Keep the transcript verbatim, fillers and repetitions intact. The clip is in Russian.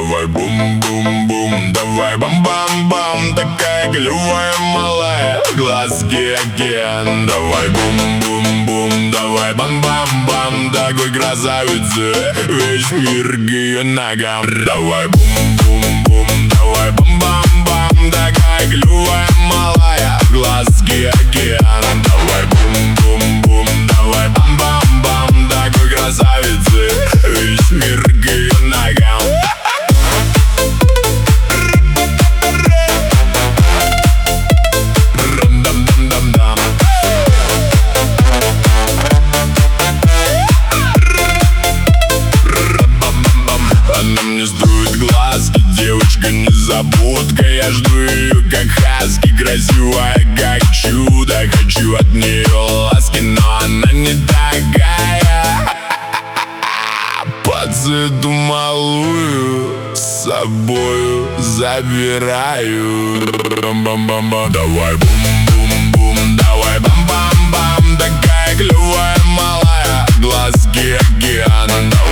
Давай бум-бум-бум, давай бам-бам-бам. Такая клевая малая, глазки океан. Давай бум-бум-бум, давай бам-бам-бам. Такой красавицы, весь мир к ее ногам. Давай бум-бум-бум, давай бам-бам-бам. Такая клевая малая, глазки океан. Давай бум-бум-бум, давай бам-бам-бам. Такой красавицы, весь мир к ее ногам. Она мне строит глазки, девочка незабудка. Я жду ее как хаски, красивая как чудо. Хочу от нее ласки, но она не такая. Под эту малую с собою забираю. Бам-бам-бам-бам. Давай бум-бум-бум, давай бам-бам-бам. Такая клевая малая, глазки океана.